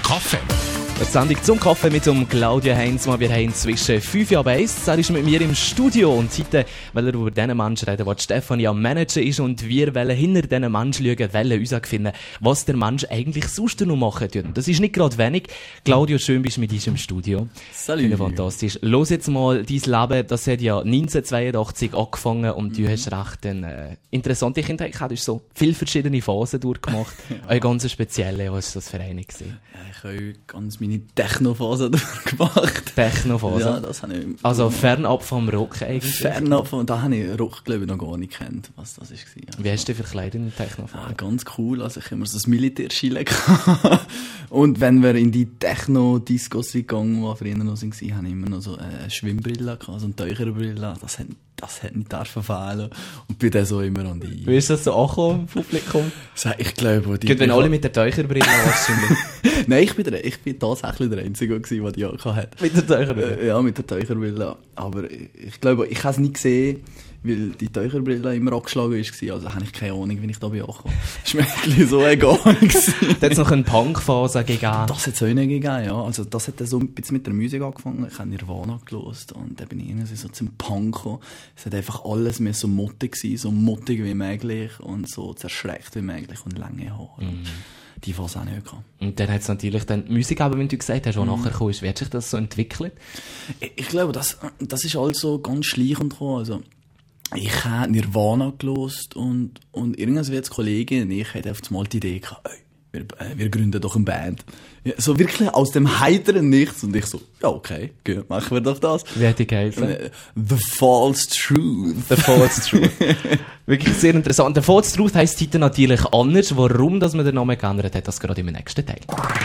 Kaffee. Die Sendung zum Kaffee mit dem Claudio Heinzmann. Wir haben inzwischen 5 Jahre bei uns. Er ist mit mir im Studio und heute wollen wir über den Menschen reden, der Stefanie am Manager ist, und wir wollen hinter diesen Menschen schauen, wollen herausfinden, was der Mensch eigentlich sonst noch machen tut. Das ist nicht gerade wenig. Claudio, schön bist du mit uns im Studio. Salut. Finde fantastisch. Los jetzt mal, dein Leben, das hat ja 1982 angefangen und du hast recht eine interessante Kindheit gehabt. Du hast so viele verschiedene Phasen durchgemacht. Eine ganz spezielle. Was war das für eine gewesen? Ja, ich habe ganz meine Techno-Phase durchgemacht. Techno-Phase? Ja, das habe ich... Also fernab vom Rock eigentlich? Fernab vom... Da habe ich Rock, glaube ich, noch gar nicht gekannt, was das war. Also, wie hast du dich verkleidet in der Techno-Phase? Ja, ganz cool. Also ich habe immer so das Militärschile gehabt. Und wenn wir in die Techno-Discos gegangen waren, früher noch waren, habe ich immer noch so eine Schwimmbrille gehabt, so eine Teucherbrille. Das hat nicht fehlen. Und bin dann so immer an die... Wie ist das so angekommen im Publikum? Ich glaube... Gut, wenn alle mit der Teucherbrille wahrscheinlich. Nein, ich bin tatsächlich der Einzige gewesen, der die auch hatte. Mit der Teucherbrille? Ja, mit der Teucherbrille. Aber ich glaube, ich habe es nicht gesehen, weil die Teucherbrille immer angeschlagen war. Also habe ich keine Ahnung, wie ich da bin angekommen. Das war mir eigentlich so egal. Da hat es noch eine Punk-Phase gegeben. Das hat es auch nicht gegeben, ja. Also das hat so ein bisschen mit der Musik angefangen. Ich habe Nirvana gehört und dann bin ich irgendwie so zum Punk gekommen. Es hat einfach alles mehr so mottig gewesen, so mottig wie möglich und so zerschreckt wie möglich und lange Haare. Die Phase auch nicht gehabt. Und dann hat es natürlich dann die Musik, aber wenn du gesagt hast, was nachher gekommen ist, wie hat sich das so entwickelt? Ich glaube, das ist alles so ganz schleichend gekommen. Also, ich habe Nirvana gehört und irgendwann wie jetzt Kollegen und ich hatten auf einmal die Idee gehabt, wir gründen doch eine Band. Ja, so wirklich aus dem heiteren Nichts. Und ich so, ja okay, gut, machen wir doch das. Wie hat die geheißen? The False Truth. The False Truth. Wirklich sehr interessant. The False Truth heisst heute natürlich anders. Warum dass man den Namen geändert hat, das gerade im nächsten Teil.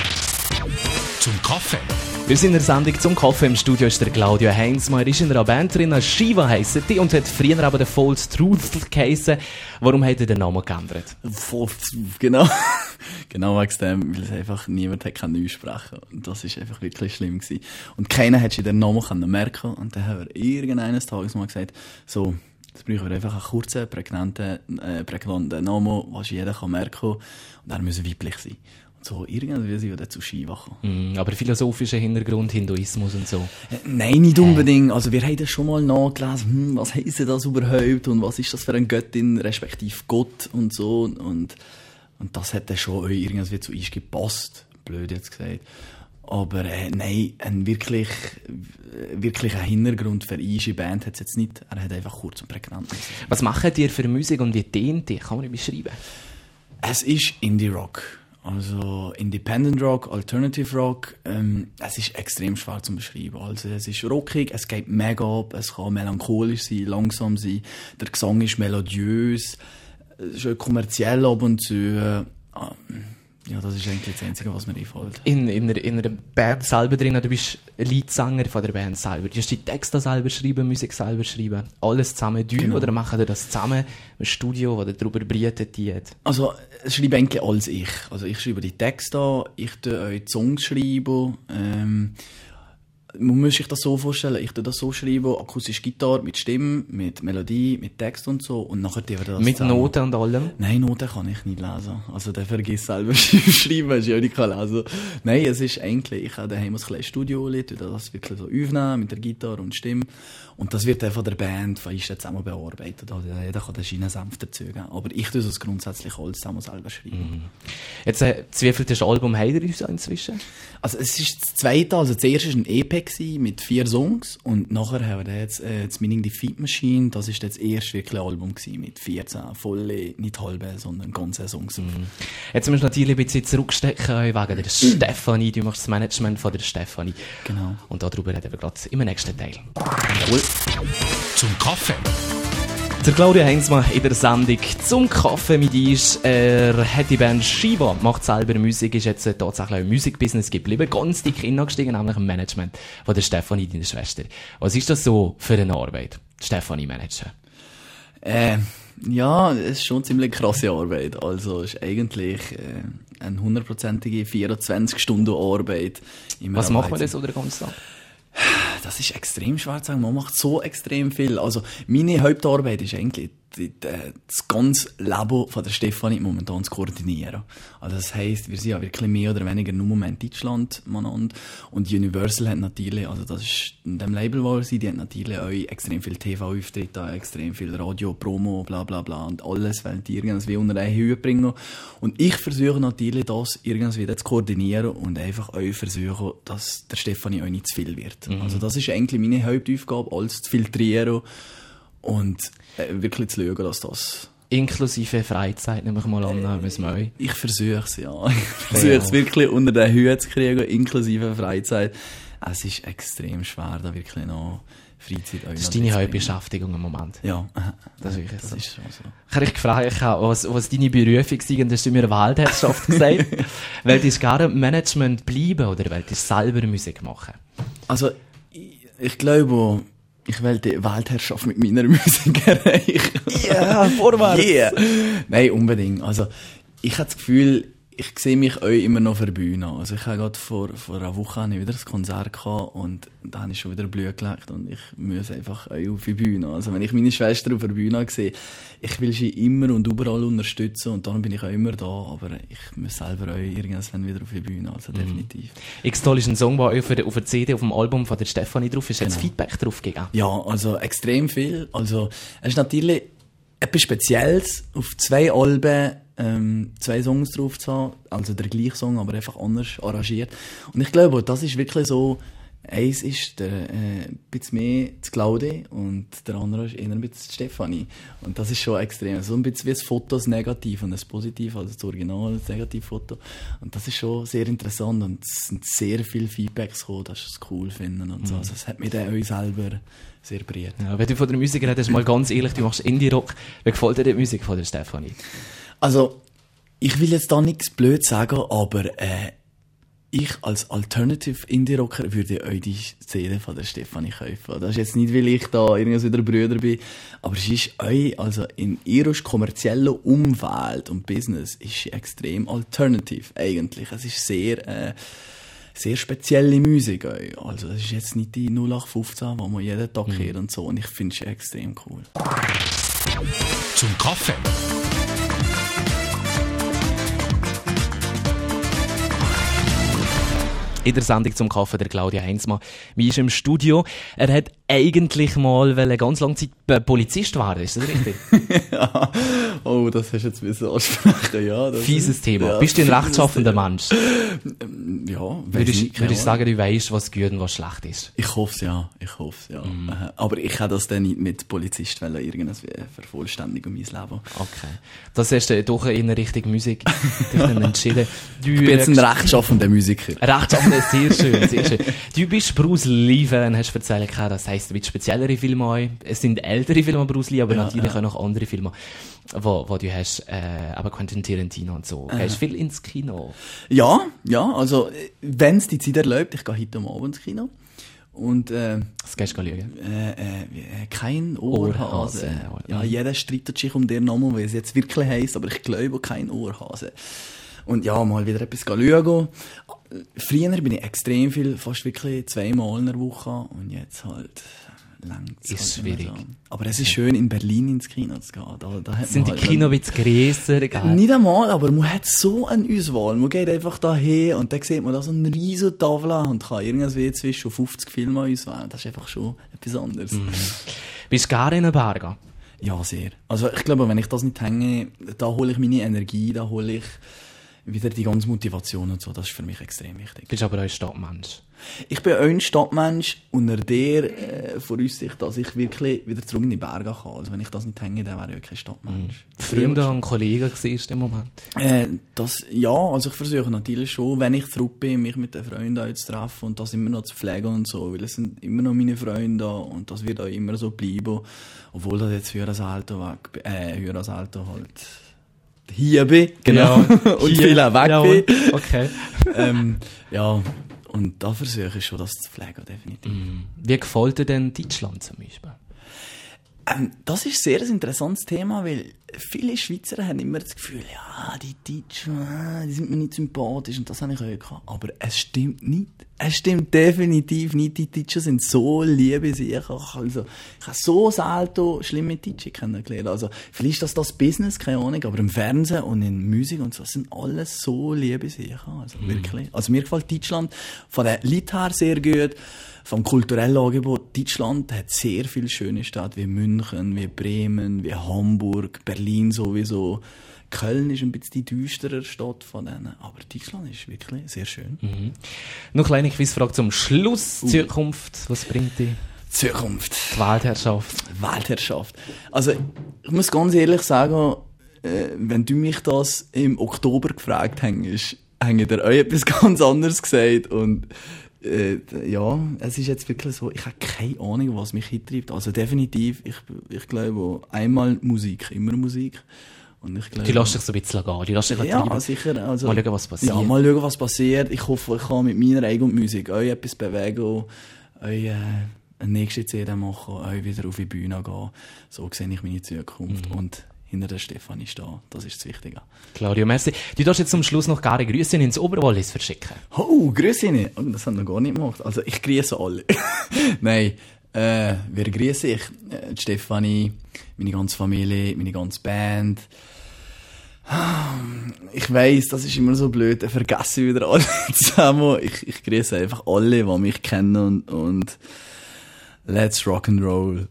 Zum Kaffee. Wir sind in der Sendung zum Kaffee. Im Studio ist der Claudio Heinzmann. Er ist in einer Band drin, Shiva heisst die, und hat früher aber den False Truth geheissen. Warum hat er den Namen geändert? False Truth, genau. Genau wegen dem, weil es einfach niemand aussprechen konnte. Und das war einfach wirklich schlimm gewesen. Und keiner hat sich den Namen merken. Und dann haben wir irgendeines Tages mal gesagt, so, jetzt brauchen wir einfach einen kurzen, prägnanten Namen, den jeder merken kann. Und er muss weiblich sein. Und so irgendwie sind wir dann zu Shiva gekommen. Aber philosophischer Hintergrund, Hinduismus und so? Nein, nicht unbedingt. Also wir haben das schon mal nachgelesen, was heisst das überhaupt und was ist das für eine Göttin, respektive Gott und so. Und das hat dann schon irgendwie zu uns gepasst. Blöd jetzt gesagt. Aber nein, ein wirklich ein Hintergrund für unsere Band hat es jetzt nicht. Er hat einfach kurz und prägnant. Was macht ihr für Musik und wie tönt die? Kann man die beschreiben? Es ist Indie-Rock. Also Independent Rock, Alternative Rock. Es ist extrem schwer zu beschreiben. Also es ist rockig, es geht mega ab, es kann melancholisch sein, langsam sein. Der Gesang ist melodiös, es ist kommerziell ab und zu. Ja, das ist eigentlich das Einzige, was mir einfällt. In einer Band selber drin, du bist Leadsänger von der Band selber. Du hast die Texte selber schreiben, Musik selber schreiben, alles zusammen tun, genau. Oder machen ihr das zusammen im Studio, wo ihr darüber berichtet? Also, es schreibe eigentlich alles ich. Also, ich schreibe die Texte an, ich tue euch die Songs schreiben, man muss sich das so vorstellen, ich tue das so schreiben, akustische Gitarre mit Stimme, mit Melodie, mit Text und so, und nachher tue ich das mit zusammen. Noten und allem? Nein, Noten kann ich nicht lesen. Also, der vergisst selber schreiben, ist ja nicht lesen. Nein, es ist eigentlich, ich habe daheim ein kleines Studio, tue das wirklich so aufnehmen, mit der Gitarre und Stimme. Und das wird dann von der Band, von uns zusammen bearbeitet. Also, jeder kann den Schienensenf dazugeben. Aber ich tue das grundsätzlich alles zusammen selber schreiben. Jetzt, das wievielte Album habt ihr uns inzwischen? Also, es ist das zweite, also das erste war ein EP mit 4 Songs. Und nachher haben wir jetzt, das Meaning Defeat Machine, das ist das erste wirklich Album gewesen, mit 14 volle, nicht halbe, sondern ganze Songs. Jetzt müssen wir natürlich ein bisschen zurückstecken, wegen der Stefanie. Du machst das Management von der Stefanie. Genau. Und darüber reden wir gerade im nächsten Teil. Cool. Zum Kaffee. Der Claudio Heinzmann in der Sendung zum Kaffee mit uns. Er hat die Band Shiva, macht selber Musik, ist jetzt tatsächlich im Musikbusiness geblieben, ganz dick hineingestiegen, nämlich im Management von der Stefanie, deiner Schwester. Was ist das so für eine Arbeit, Stefanie managen? Ja, es ist schon ziemlich krasse Arbeit. Also, es ist eigentlich eine 100%ige 24-Stunden-Arbeit. Was macht man denn so den ganzen Tag? Das ist extrem schwer zu sagen. Man macht so extrem viel. Also, meine Hauptarbeit ist eigentlich das ganze Leben von der Stefanie momentan zu koordinieren. Also das heisst, wir sind ja wirklich mehr oder weniger nur im Moment Deutschland miteinander. Und Universal hat natürlich, also das ist in dem Label, wo wir sind, die hat natürlich auch extrem viel TV-Auftritte, extrem viel Radio, Promo, bla bla bla und alles, weil die irgendwie unter eine Höhe bringen. Und ich versuche natürlich, das irgendwie zu koordinieren und einfach euch versuchen, dass der Stefanie auch nicht zu viel wird. Also das ist eigentlich meine Hauptaufgabe, alles zu filtrieren und wirklich zu schauen, dass das... Inklusive Freizeit, nehme ich mal an, müssen wir euch. Ich versuche es, ja. Ich versuche es wirklich unter den Höhe zu kriegen, inklusive Freizeit. Es ist extrem schwer, da wirklich noch Freizeit... Das ist deine Hauptbeschäftigung im Moment. Ja. Das ist wirklich das so. Ist schon so. Ich habe dich gefragt, was deine Berufung sei, und hast du mir Waldherrschaft gesagt. Wolltest du gar im Management bleiben oder wolltest du selber Musik machen? Also, ich glaube, ich will die Weltherrschaft mit meiner Musik erreichen. Ja, vorwärts! Yeah. Nein, unbedingt. Also, ich habe das Gefühl, ich sehe mich euch immer noch auf der Bühne. Also ich habe gerade vor einer Woche wieder ein Konzert gehabt und da habe ich schon wieder Blut gelegt und ich muss einfach euch auf die Bühne. Also wenn ich meine Schwester auf der Bühne sehe, ich will sie immer und überall unterstützen und dann bin ich auch immer da, aber ich muss selber euch irgendwann wieder auf die Bühne, also definitiv. X-Toll ist ein Song, der euch auf der CD, auf dem Album von der Stefanie drauf ist. Hat es Feedback drauf gegeben? Ja, also extrem viel. Also es ist natürlich etwas Spezielles, auf 2 Alben 2 Songs drauf zu haben, also der gleiche Song, aber einfach anders arrangiert. Und ich glaube, das ist wirklich so, eins ist ein bisschen mehr das Claude und der andere ist eher ein bisschen die Stefanie. Und das ist schon extrem. So ein bisschen wie das Foto, das Negativ und das Positiv, also das Original, das Negativfoto. Und das ist schon sehr interessant und es sind sehr viele Feedbacks gekommen, dass sie es cool finden und so. Also es hat mich dann euch selber sehr berührt. Ja, wenn du von der Musik redest, mal ganz ehrlich, du machst Indie-Rock. Wie gefällt dir die Musik von der Stefanie? Also, ich will jetzt da nichts blöd sagen, aber ich als Alternative Indie-Rocker würde euch die CD von der Stefanie kaufen. Das ist jetzt nicht, weil ich da irgendwie wieder Brüder bin, aber es ist euch, also in ihrer kommerziellen Umwelt und Business, ist sie extrem alternative eigentlich. Es ist sehr spezielle Musik. Also, das ist jetzt nicht die 0815, die man jeden Tag hört und so. Und ich finde sie extrem cool. Zum Kaffee. In der Sendung zum Kaffee der Claudia Heinzmann. Mir ist im Studio. Er hat eigentlich mal ganz lange Zeit Polizist werden. Ist das richtig? Ja. Oh, das hast du jetzt müssen ansprechen. Ja, das Fieses Thema. Ja, bist du ein rechtschaffender Mensch? Ja. Würdest du sagen, du weißt, was gut und was schlecht ist? Ich hoffe es, ja. Aber ich kann das dann nicht mit Polizist irgendwas vervollständigen, mein Leben. Okay. Das hast du doch in Richtung Musik entschieden. Ich bin jetzt ein rechtschaffender Musiker. Rechtschaffender, sehr schön, sehr schön. Du bist Bruce Lee-Fan, hast du erzählt. Das heisst, du willst speziellere Filme auch. Es sind ältere Filme, Bruce Lee, aber natürlich auch noch andere Filme, wo du hast, aber Quentin Tarantino und so. Gehst du viel ins Kino? Ja, also, wenn es die Zeit erlaubt, ich gehe heute Abend ins Kino. Und, was gehst du schauen? Kein Ohrhase. Ja, jeder streitet sich um den Namen, wie es jetzt wirklich heisst, aber ich glaube, kein Ohrhase. Und ja, mal wieder etwas schauen. Früher bin ich extrem viel, fast wirklich 2-mal in der Woche. Und jetzt halt längst. Ist schwierig. So. Aber es ist schön, in Berlin ins Kino zu gehen. Da hat sind die halt Kino ein bisschen grösser? Nicht einmal, aber man hat so eine Auswahl. Man geht einfach da hin und dann sieht man da so eine riesen Tafel und kann irgendwie zwischen 50 Filme auswählen. Das ist einfach schon etwas anderes. Bist du gerne in den Bergen? Ja, sehr. Also ich glaube, wenn ich das nicht hänge, da hole ich meine Energie, da hole ich wieder die ganze Motivation und so. Das ist für mich extrem wichtig. Bist aber auch ein Stadtmensch? Ich bin auch ein Stadtmensch unter der Voraussicht, dass ich wirklich wieder zurück in die Berge kann. Also wenn ich das nicht hänge, dann wäre ich wirklich ein Stadtmensch. Freunde und Kollegen siehst du im Moment? Ja, also ich versuche natürlich schon, wenn ich zurück bin, mich mit den Freunden auch zu treffen und das immer noch zu pflegen und so, weil es sind immer noch meine Freunde und das wird auch immer so bleiben, obwohl das jetzt für das Alter halt hier bin, genau, und viel auch weg bin. Okay. Ja, und da versuche ich schon, das zu pflegen, definitiv. Wie gefällt dir denn Deutschland zum Beispiel? Das ist sehr ein interessantes Thema, weil viele Schweizer haben immer das Gefühl, ja, die Deutschen, die sind mir nicht sympathisch und das habe ich auch gehabt. Aber es stimmt nicht. Es stimmt definitiv nicht. Die Deutschen sind so liebe sicher. Also, ich habe so selten schlimme Deutsche kennengelernt. Also, vielleicht ist das Business, keine Ahnung, aber im Fernsehen und in Musik und so sind alles so liebe sicher. Also, wirklich. Also, mir gefällt Deutschland von der Leuten her sehr gut. Vom kulturellen Angebot. Deutschland hat sehr viele schöne Städte, wie München, wie Bremen, wie Hamburg, Berlin sowieso. Köln ist ein bisschen die düstere Stadt von denen. Aber Deutschland ist wirklich sehr schön. Noch eine kleine Quizfrage zum Schluss. Zukunft, was bringt die? Zukunft. Die Weltherrschaft. Weltherrschaft. Also, ich muss ganz ehrlich sagen, wenn du mich das im Oktober gefragt hättest, hätte ich dir auch etwas ganz anderes gesagt. Und ja, es ist jetzt wirklich so, ich habe keine Ahnung, was mich hintreibt. Also definitiv, ich glaube, einmal Musik, immer Musik. Und ich glaube, Du lässt dich so ein bisschen gehen. Du lässt dich ja, treiben. sicher. Also, Mal schauen, was passiert. Ja, mal schauen, was passiert. Ich hoffe, ich kann mit meiner eigenen Musik euch etwas bewegen, euch eine nächste CD machen, euch wieder auf die Bühne gehen. So sehe ich meine Zukunft. Und hinter der Stefanie stehen. Das ist das Wichtige. Claudio, merci. Du darfst jetzt zum Schluss noch gerne Grüße ins Oberwallis verschicken. Oh, grüße nicht. Oh, das haben wir gar nicht gemacht. Also, ich grüße alle. Nein, wer grüße ich? Die Stefanie, meine ganze Familie, meine ganze Band. Ich weiss, das ist immer so blöd, ich vergesse wieder alle zusammen. Ich grüße einfach alle, die mich kennen und let's rock and roll.